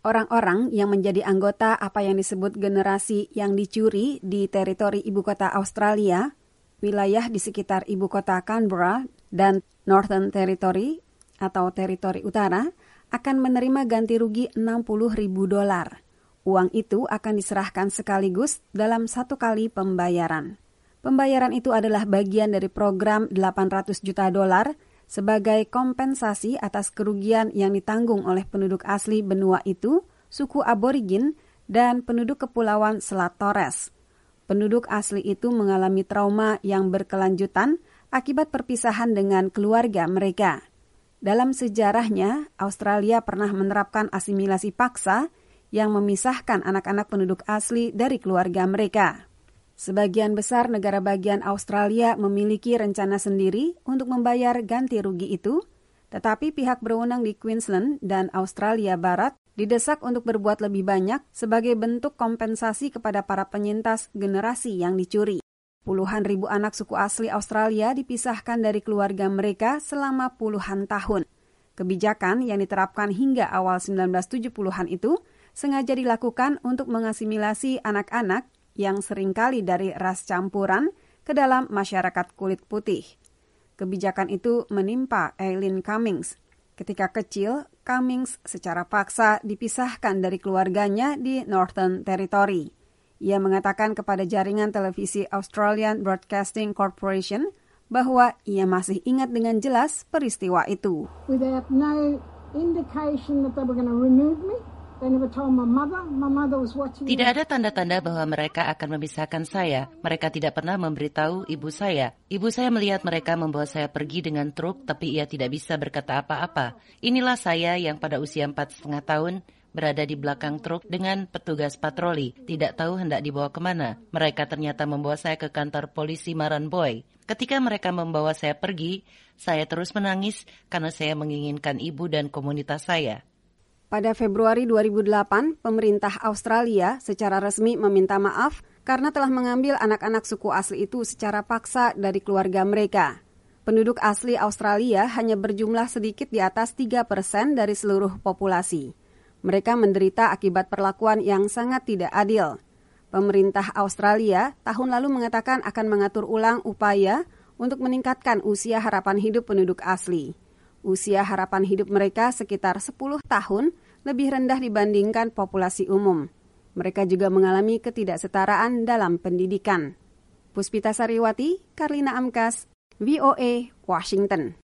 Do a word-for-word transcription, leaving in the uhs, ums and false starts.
Orang-orang yang menjadi anggota apa yang disebut generasi yang dicuri di teritori ibu kota Australia, wilayah di sekitar ibu kota Canberra dan Northern Territory atau Teritori Utara akan menerima ganti rugi enam puluh ribu dolar. Uang itu akan diserahkan sekaligus dalam satu kali pembayaran. Pembayaran itu adalah bagian dari program delapan ratus juta dolar sebagai kompensasi atas kerugian yang ditanggung oleh penduduk asli benua itu, suku aborigin, dan penduduk kepulauan Selat Torres. Penduduk asli itu mengalami trauma yang berkelanjutan akibat perpisahan dengan keluarga mereka. Dalam sejarahnya, Australia pernah menerapkan asimilasi paksa yang memisahkan anak-anak penduduk asli dari keluarga mereka. Sebagian besar negara bagian Australia memiliki rencana sendiri untuk membayar ganti rugi itu, tetapi pihak berwenang di Queensland dan Australia Barat didesak untuk berbuat lebih banyak sebagai bentuk kompensasi kepada para penyintas generasi yang dicuri. Puluhan ribu anak suku asli Australia dipisahkan dari keluarga mereka selama puluhan tahun. Kebijakan yang diterapkan hingga awal sembilan belas tujuh puluhan itu sengaja dilakukan untuk mengasimilasi anak-anak yang seringkali dari ras campuran ke dalam masyarakat kulit putih. Kebijakan itu menimpa Aileen Cummings. Ketika kecil, Cummings secara paksa dipisahkan dari keluarganya di Northern Territory. Ia mengatakan kepada jaringan televisi Australian Broadcasting Corporation bahwa ia masih ingat dengan jelas peristiwa itu. Without no indication that they were going to remove me. Tidak ada tanda-tanda bahwa mereka akan memisahkan saya. Mereka tidak pernah memberitahu ibu saya. Ibu saya melihat mereka membawa saya pergi dengan truk, tapi ia tidak bisa berkata apa-apa. Inilah saya yang pada usia empat setengah tahun berada di belakang truk dengan petugas patroli. Tidak tahu hendak dibawa kemana. Mereka ternyata membawa saya ke kantor polisi Maranboy. Ketika mereka membawa saya pergi, saya terus menangis karena saya menginginkan ibu dan komunitas saya. Pada Februari dua ribu delapan, pemerintah Australia secara resmi meminta maaf karena telah mengambil anak-anak suku asli itu secara paksa dari keluarga mereka. Penduduk asli Australia hanya berjumlah sedikit di atas tiga persen dari seluruh populasi. Mereka menderita akibat perlakuan yang sangat tidak adil. Pemerintah Australia tahun lalu mengatakan akan mengatur ulang upaya untuk meningkatkan usia harapan hidup penduduk asli. Usia harapan hidup mereka sekitar sepuluh tahun lebih rendah dibandingkan populasi umum. Mereka juga mengalami ketidaksetaraan dalam pendidikan. Puspita Sariwati, Karlina Amkas, V O A, Washington.